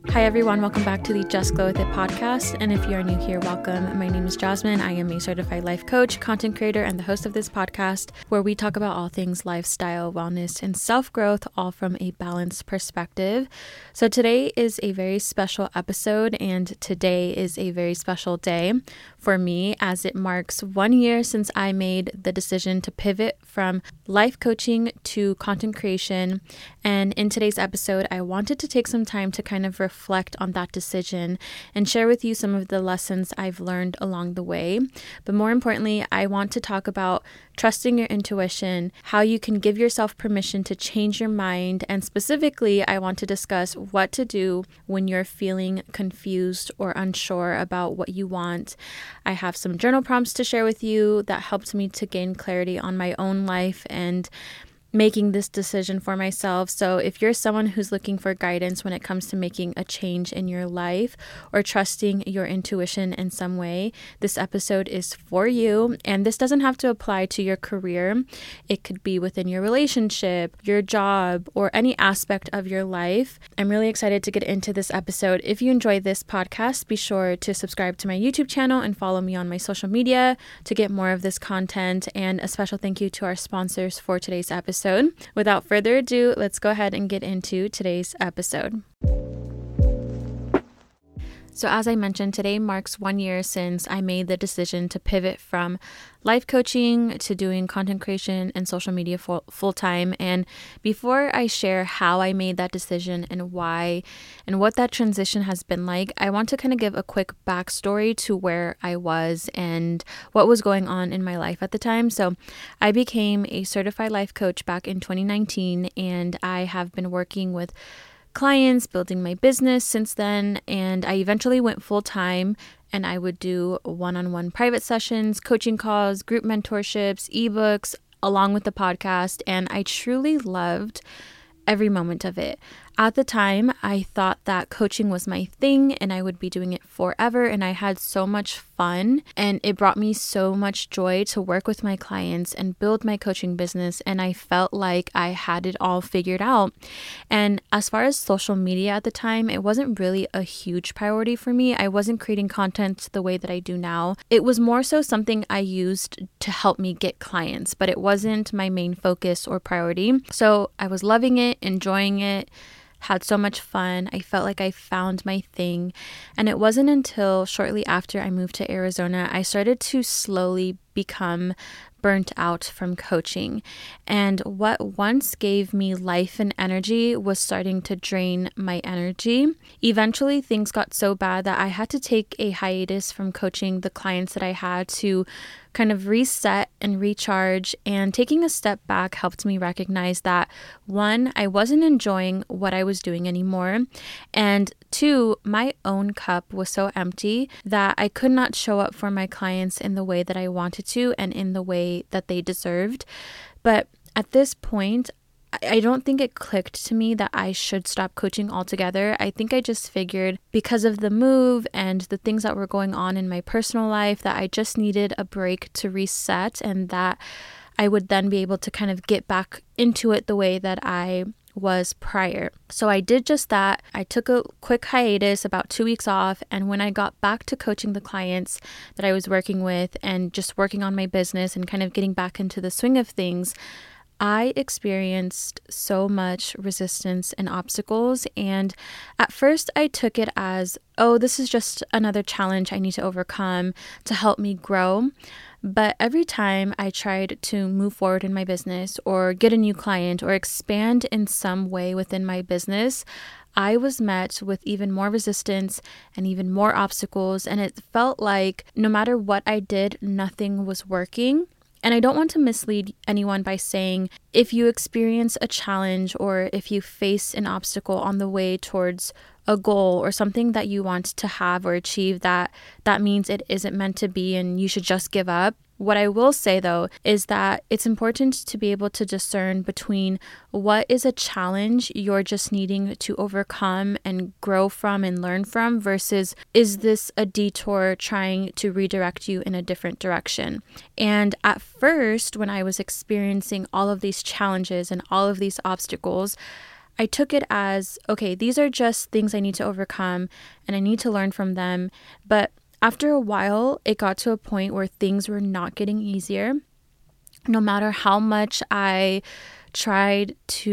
Hi everyone, welcome back to the Just Glow With It podcast. And if you are new here, welcome. My name is Jasmine. I am a certified life coach, content creator, and the host of this podcast where we talk about all things lifestyle, wellness, and self-growth, all from a balanced perspective. So today is a very special episode, and today is a very special day for me as it marks 1 year since I made the decision to pivot from life coaching to content creation. And in today's episode, I wanted to take some time to kind of reflect on that decision and share with you some of the lessons I've learned along the way. But more importantly, I want to talk about trusting your intuition, how you can give yourself permission to change your mind, and specifically, I want to discuss what to do when you're feeling confused or unsure about what you want. I have some journal prompts to share with you that helped me to gain clarity on my own life and making this decision for myself. So if you're someone who's looking for guidance when it comes to making a change in your life or trusting your intuition in some way, this episode is for you. And this doesn't have to apply to your career. It could be within your relationship, your job, or any aspect of your life. I'm really excited to get into this episode. If you enjoyed this podcast, be sure to subscribe to my YouTube channel and follow me on my social media to get more of this content. And a special thank you to our sponsors for today's episode. Without further ado, let's go ahead and get into today's episode. So as I mentioned, today marks 1 year since I made the decision to pivot from life coaching to doing content creation and social media full time. And before I share how I made that decision and why and what that transition has been like, I want to kind of give a quick backstory to where I was and what was going on in my life at the time. So I became a certified life coach back in 2019, and I have been working with clients, building my business since then, and I eventually went full time, and I would do one-on-one private sessions, coaching calls, group mentorships, ebooks, along with the podcast, and I truly loved every moment of it. At the time, I thought that coaching was my thing and I would be doing it forever, and I had so much fun, and it brought me so much joy to work with my clients and build my coaching business, and I felt like I had it all figured out. And as far as social media at the time, it wasn't really a huge priority for me. I wasn't creating content the way that I do now. It was more so something I used to help me get clients, but it wasn't my main focus or priority. So I was loving it, enjoying it, had so much fun. I felt like I found my thing. And it wasn't until shortly after I moved to Arizona, I started to slowly become burnt out from coaching. And what once gave me life and energy was starting to drain my energy. Eventually, things got so bad that I had to take a hiatus from coaching the clients that I had to kind of reset and recharge. And taking a step back helped me recognize that, one, I wasn't enjoying what I was doing anymore, and two, my own cup was so empty that I could not show up for my clients in the way that I wanted to and in the way that they deserved. But at this point, I don't think it clicked to me that I should stop coaching altogether. I think I just figured, because of the move and the things that were going on in my personal life, that I just needed a break to reset, and that I would then be able to kind of get back into it the way that I was prior. So I did just that. I took a quick hiatus, about 2 weeks off, and when I got back to coaching the clients that I was working with and just working on my business and kind of getting back into the swing of things, I experienced so much resistance and obstacles. And at first I took it as, oh, this is just another challenge I need to overcome to help me grow. But every time I tried to move forward in my business or get a new client or expand in some way within my business, I was met with even more resistance and even more obstacles. And it felt like no matter what I did, nothing was working. And I don't want to mislead anyone by saying if you experience a challenge or if you face an obstacle on the way towards a goal or something that you want to have or achieve, that means it isn't meant to be and you should just give up. What I will say, though, is that it's important to be able to discern between what is a challenge you're just needing to overcome and grow from and learn from versus is this a detour trying to redirect you in a different direction. And at first, when I was experiencing all of these challenges and all of these obstacles, I took it as, okay, these are just things I need to overcome and I need to learn from them. But after a while, it got to a point where things were not getting easier. No matter how much I tried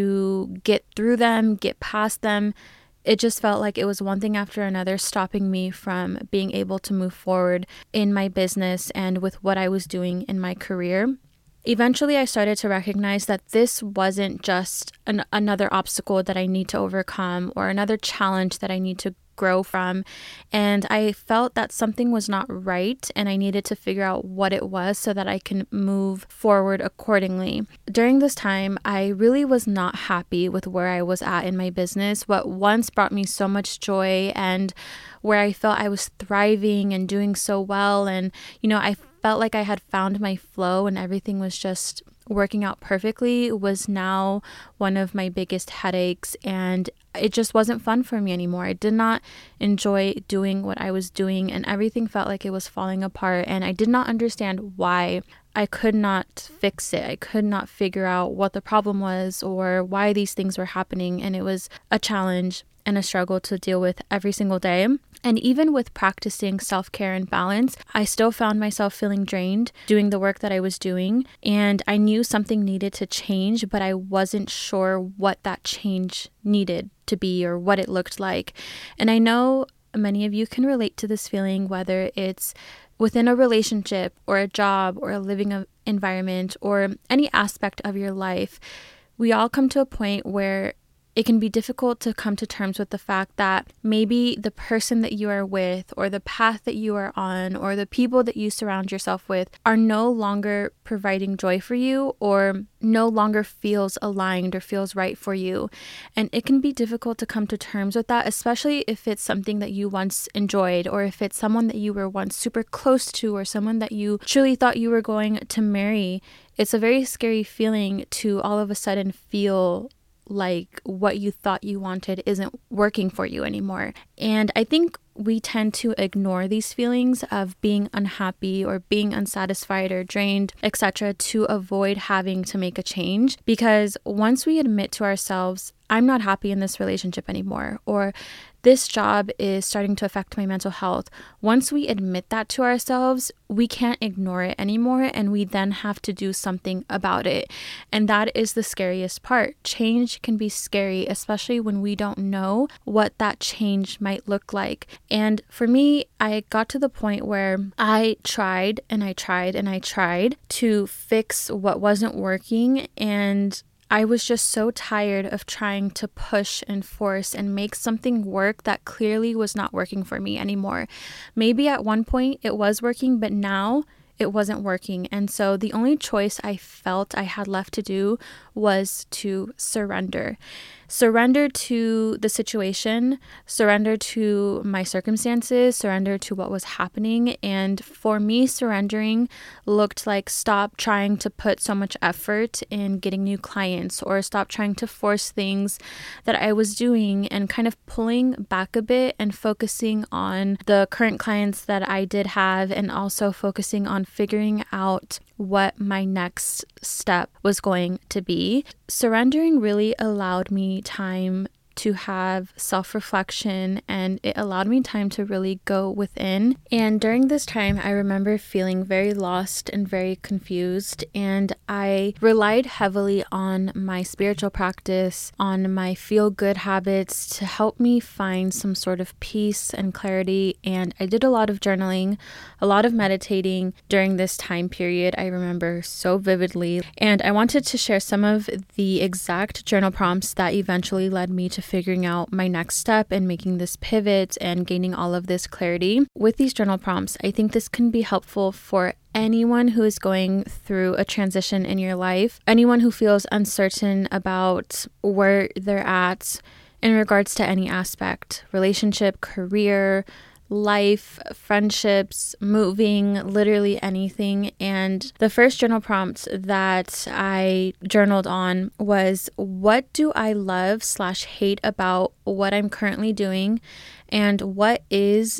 to get through them, get past them, it just felt like it was one thing after another stopping me from being able to move forward in my business and with what I was doing in my career. Eventually, I started to recognize that this wasn't just another obstacle that I need to overcome or another challenge that I need to grow from. And I felt that something was not right and I needed to figure out what it was so that I can move forward accordingly. During this time, I really was not happy with where I was at in my business. What once brought me so much joy and where I felt I was thriving and doing so well. And, I felt like I had found my flow and everything was just working out perfectly, was now one of my biggest headaches, and it just wasn't fun for me anymore. I did not enjoy doing what I was doing and everything felt like it was falling apart, and I did not understand why. I could not fix it. I could not figure out what the problem was or why these things were happening, and it was a challenge and a struggle to deal with every single day. And even with practicing self-care and balance, I still found myself feeling drained doing the work that I was doing. And I knew something needed to change, but I wasn't sure what that change needed to be or what it looked like. And I know many of you can relate to this feeling, whether it's within a relationship or a job or a living environment or any aspect of your life. We all come to a point where it can be difficult to come to terms with the fact that maybe the person that you are with or the path that you are on or the people that you surround yourself with are no longer providing joy for you or no longer feels aligned or feels right for you. And it can be difficult to come to terms with that, especially if it's something that you once enjoyed or if it's someone that you were once super close to or someone that you truly thought you were going to marry. It's a very scary feeling to all of a sudden feel like what you thought you wanted isn't working for you anymore. And I think we tend to ignore these feelings of being unhappy or being unsatisfied or drained, etc., to avoid having to make a change. Because once we admit to ourselves, I'm not happy in this relationship anymore, or this job is starting to affect my mental health. Once we admit that to ourselves, we can't ignore it anymore, and we then have to do something about it. And that is the scariest part. Change can be scary, especially when we don't know what that change might look like. And for me, I got to the point where I tried and I tried and I tried to fix what wasn't working, and I was just so tired of trying to push and force and make something work that clearly was not working for me anymore. Maybe at one point it was working, but now it wasn't working. And so the only choice I felt I had left to do was to surrender. Surrender to the situation, surrender to my circumstances, surrender to what was happening. And for me, surrendering looked like stop trying to put so much effort in getting new clients or stop trying to force things that I was doing and kind of pulling back a bit and focusing on the current clients that I did have and also focusing on figuring out what my next step was going to be. Surrendering really allowed me time to have self-reflection, and it allowed me time to really go within. And during this time, I remember feeling very lost and very confused, and I relied heavily on my spiritual practice, on my feel-good habits to help me find some sort of peace and clarity. And I did a lot of journaling, a lot of meditating during this time period. I remember so vividly, and I wanted to share some of the exact journal prompts that eventually led me to figuring out my next step and making this pivot and gaining all of this clarity. With these journal prompts, I think this can be helpful for anyone who is going through a transition in your life, anyone who feels uncertain about where they're at in regards to any aspect, relationship, career, life, friendships, moving, literally anything. And the first journal prompt that I journaled on was, what do I love / hate about what I'm currently doing, and what is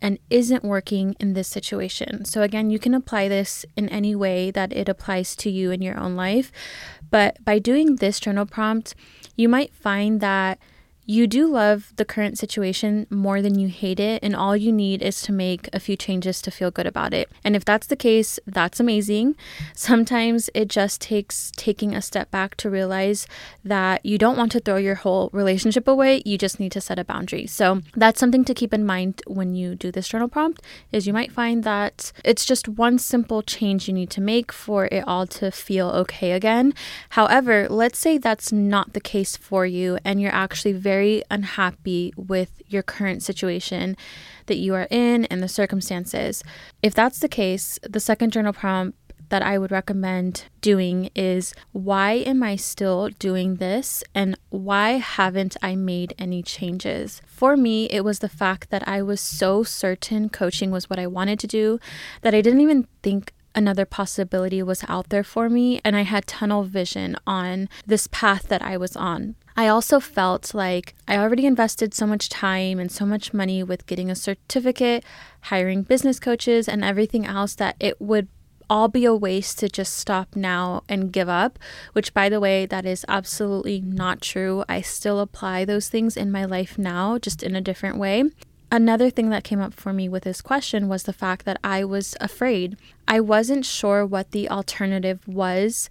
and isn't working in this situation. So again, you can apply this in any way that it applies to you in your own life. But by doing this journal prompt, you might find that you do love the current situation more than you hate it, and all you need is to make a few changes to feel good about it. And if that's the case, that's amazing. Sometimes it just takes taking a step back to realize that you don't want to throw your whole relationship away. You just need to set a boundary. So that's something to keep in mind when you do this journal prompt, is you might find that it's just one simple change you need to make for it all to feel okay again. However, let's say that's not the case for you and you're actually very unhappy with your current situation that you are in and the circumstances. If that's the case, the second journal prompt that I would recommend doing is, why am I still doing this, and why haven't I made any changes? For me, it was the fact that I was so certain coaching was what I wanted to do that I didn't even think another possibility was out there for me, and I had tunnel vision on this path that I was on. I also felt like I already invested so much time and so much money with getting a certificate, hiring business coaches, and everything else that it would all be a waste to just stop now and give up, which, by the way, that is absolutely not true. I still apply those things in my life now, just in a different way. Another thing that came up for me with this question was the fact that I was afraid. I wasn't sure what the alternative was,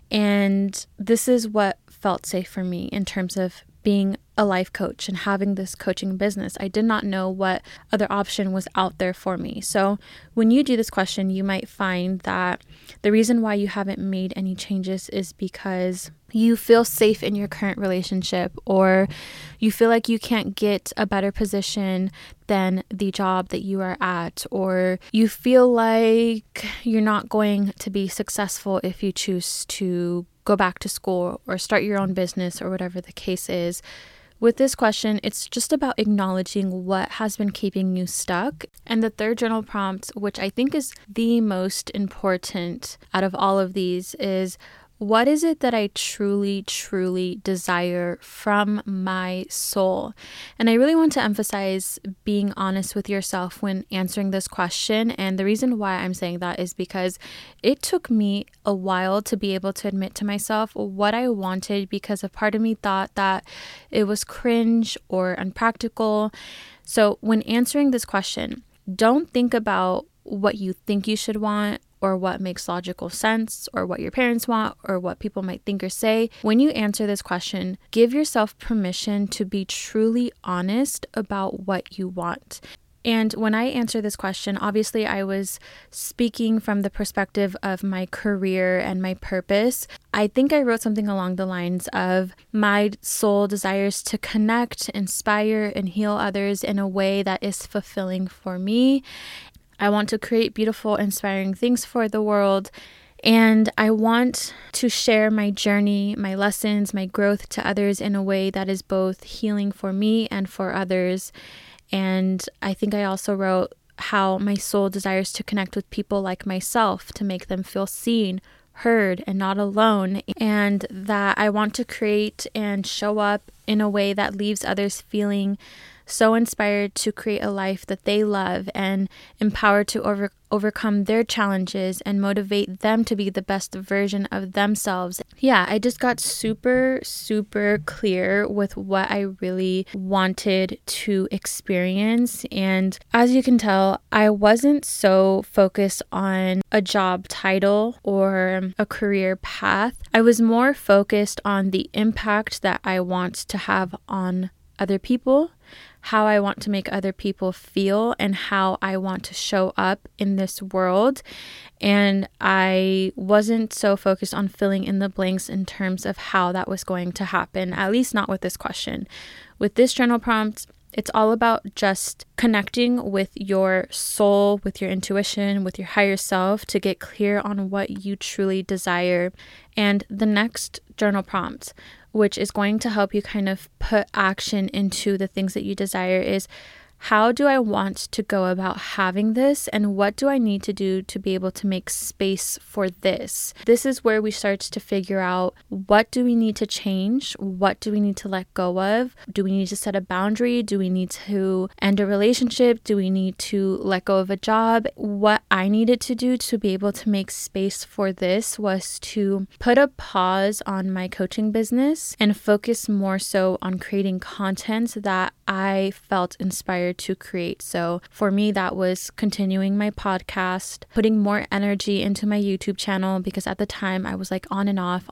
and this is what felt safe for me in terms of being a life coach and having this coaching business. I did not know what other option was out there for me. So when you do this question, you might find that the reason why you haven't made any changes is because you feel safe in your current relationship, or you feel like you can't get a better position than the job that you are at, or you feel like you're not going to be successful if you choose to go back to school or start your own business, or whatever the case is. With this question, it's just about acknowledging what has been keeping you stuck. And the third journal prompt, which I think is the most important out of all of these, is, what is it that I truly, truly desire from my soul? And I really want to emphasize being honest with yourself when answering this question. And the reason why I'm saying that is because it took me a while to be able to admit to myself what I wanted, because a part of me thought that it was cringe or unpractical. So when answering this question, don't think about what you think you should want, or what makes logical sense, or what your parents want, or what people might think or say. When you answer this question, give yourself permission to be truly honest about what you want. And when I answer this question, obviously I was speaking from the perspective of my career and my purpose. I think I wrote something along the lines of, my soul desires to connect, inspire, and heal others in a way that is fulfilling for me. I want to create beautiful, inspiring things for the world. And I want to share my journey, my lessons, my growth to others in a way that is both healing for me and for others. And I think I also wrote how my soul desires to connect with people like myself, to make them feel seen, heard, and not alone. And that I want to create and show up in a way that leaves others feeling so inspired to create a life that they love, and empowered to overcome their challenges and motivate them to be the best version of themselves. Yeah, I just got super, super clear with what I really wanted to experience. And as you can tell, I wasn't so focused on a job title or a career path. I was more focused on the impact that I want to have on other people, how I want to make other people feel, and how I want to show up in this world. And I wasn't so focused on filling in the blanks in terms of how that was going to happen, at least not with this question. With this journal prompt, it's all about just connecting with your soul, with your intuition, with your higher self, to get clear on what you truly desire. And the next journal prompt, which is going to help you kind of put action into the things that you desire, is, how do I want to go about having this, and what do I need to do to be able to make space for this? This is where we start to figure out, what do we need to change? What do we need to let go of? Do we need to set a boundary? Do we need to end a relationship? Do we need to let go of a job? What I needed to do to be able to make space for this was to put a pause on my coaching business and focus more so on creating content that I felt inspired to create. So for me, that was continuing my podcast, putting more energy into my YouTube channel, because at the time I was like on and off.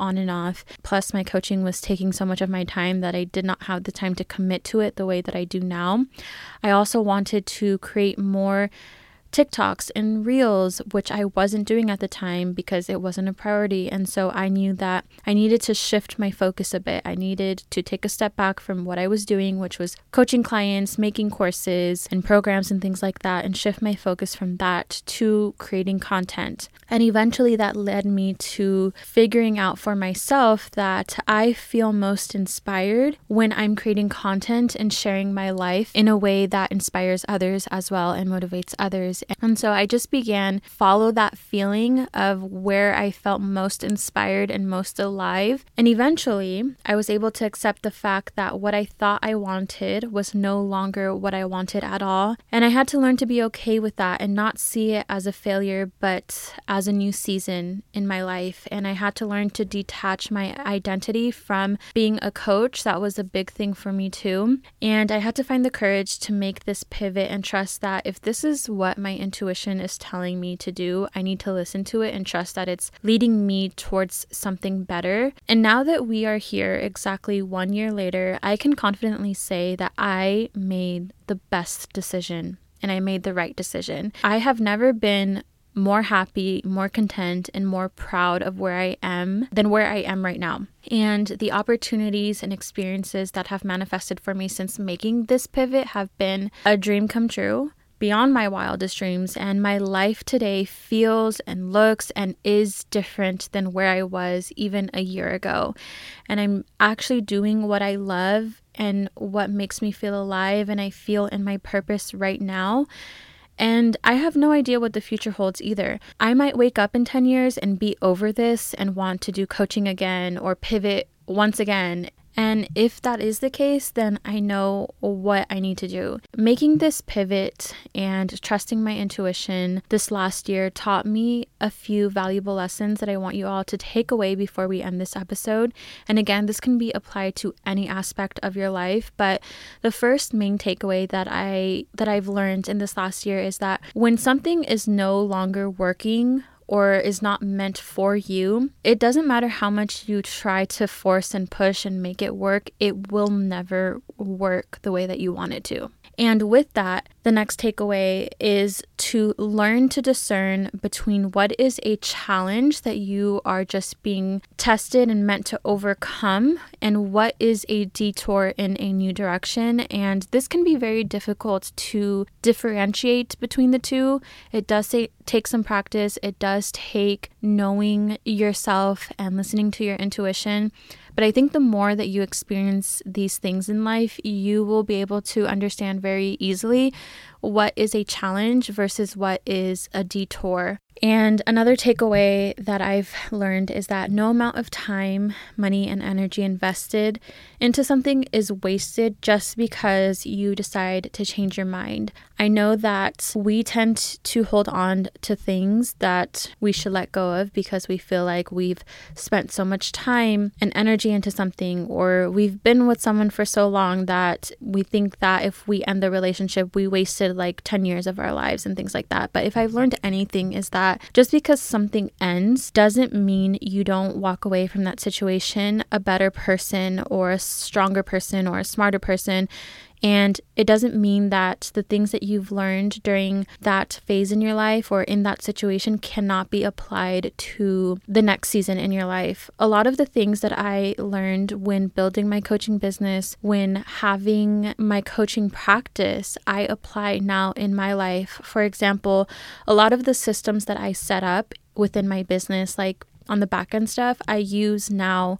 Plus my coaching was taking so much of my time that I did not have the time to commit to it the way that I do now. I also wanted to create more TikToks and Reels, which I wasn't doing at the time because it wasn't a priority. And so I knew that I needed to shift my focus a bit. I needed to take a step back from what I was doing, which was coaching clients, making courses and programs and things like that, and shift my focus from that to creating content. And eventually that led me to figuring out for myself that I feel most inspired when I'm creating content and sharing my life in a way that inspires others as well and motivates others. And so I just began follow that feeling of where I felt most inspired and most alive. And eventually I was able to accept the fact that what I thought I wanted was no longer what I wanted at all. And I had to learn to be okay with that and not see it as a failure, but as a new season in my life. And I had to learn to detach my identity from being a coach. That was a big thing for me too. And I had to find the courage to make this pivot and trust that if this is what my intuition is telling me to do, I need to listen to it and trust that it's leading me towards something better. And now that we are here exactly 1 year later, I can confidently say that I made the best decision and I made the right decision. I have never been more happy, more content, and more proud of where I am than where I am right now. And the opportunities and experiences that have manifested for me since making this pivot have been a dream come true, beyond my wildest dreams, and my life today feels and looks and is different than where I was even a year ago. And I'm actually doing what I love and what makes me feel alive and I feel in my purpose right now. And I have no idea what the future holds either. I might wake up in 10 years and be over this and want to do coaching again or pivot once again. And if that is the case, then I know what I need to do. Making this pivot and trusting my intuition this last year taught me a few valuable lessons that I want you all to take away before we end this episode. And again, this can be applied to any aspect of your life. But the first main takeaway that I've learned in this last year is that when something is no longer working or is not meant for you, it doesn't matter how much you try to force and push and make it work, it will never work the way that you want it to. And with that, the next takeaway is to learn to discern between what is a challenge that you are just being tested and meant to overcome and what is a detour in a new direction. And this can be very difficult to differentiate between the two. It does take some practice. It does take knowing yourself and listening to your intuition. But I think the more that you experience these things in life, you will be able to understand very easily what is a challenge versus what is a detour. And another takeaway that I've learned is that no amount of time, money, and energy invested into something is wasted just because you decide to change your mind. I know that we tend to hold on to things that we should let go of because we feel like we've spent so much time and energy into something, or we've been with someone for so long that we think that if we end the relationship, we wasted like 10 years of our lives and things like that. But if I've learned anything is that just because something ends doesn't mean you don't walk away from that situation a better person or a stronger person or a smarter person. And it doesn't mean that the things that you've learned during that phase in your life or in that situation cannot be applied to the next season in your life. A lot of the things that I learned when building my coaching business, when having my coaching practice, I apply now in my life. For example, a lot of the systems that I set up within my business, like on the back end stuff, I use now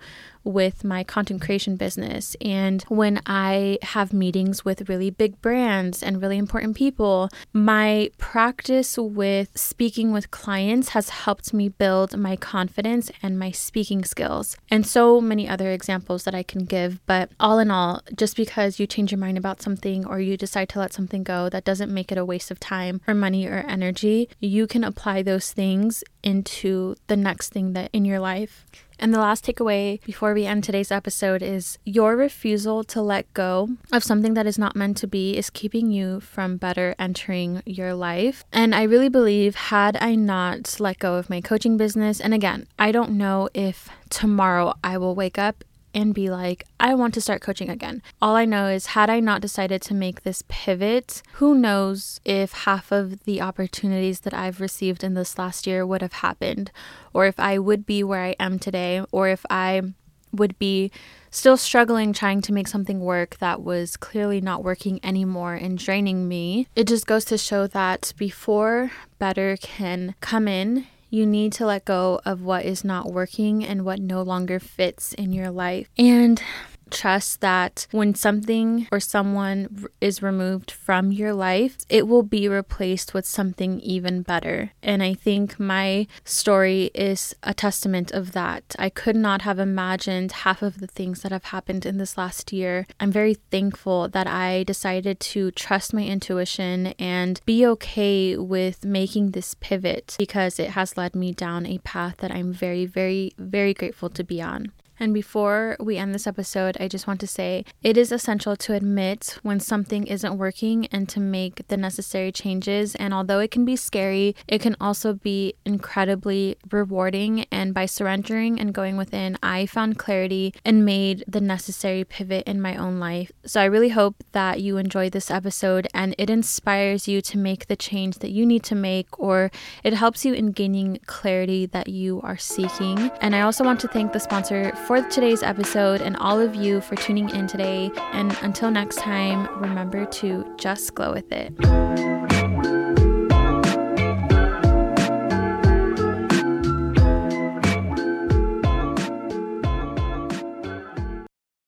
with my content creation business. And when I have meetings with really big brands and really important people, my practice with speaking with clients has helped me build my confidence and my speaking skills, and so many other examples that I can give. But all in all, just because you change your mind about something or you decide to let something go, that doesn't make it a waste of time or money or energy. You can apply those things into the next thing that in your life. And the last takeaway before we end today's episode is your refusal to let go of something that is not meant to be is keeping you from better entering your life. And I really believe, had I not let go of my coaching business, and again, I don't know if tomorrow I will wake up and be like, I want to start coaching again. All I know is, had I not decided to make this pivot, who knows if half of the opportunities that I've received in this last year would have happened, or if I would be where I am today, or if I would be still struggling trying to make something work that was clearly not working anymore and draining me. It just goes to show that before better can come in, you need to let go of what is not working and what no longer fits in your life. And trust that when something or someone is removed from your life, it will be replaced with something even better. And I think my story is a testament of that. I could not have imagined half of the things that have happened in this last year. I'm very thankful that I decided to trust my intuition and be okay with making this pivot, because it has led me down a path that I'm very, very, very grateful to be on. And before we end this episode, I just want to say it is essential to admit when something isn't working and to make the necessary changes. And although it can be scary, it can also be incredibly rewarding. And by surrendering and going within, I found clarity and made the necessary pivot in my own life. So I really hope that you enjoyed this episode and it inspires you to make the change that you need to make, or it helps you in gaining clarity that you are seeking. And I also want to thank the sponsor for today's episode and all of you for tuning in today. And until next time, remember to just glow with it.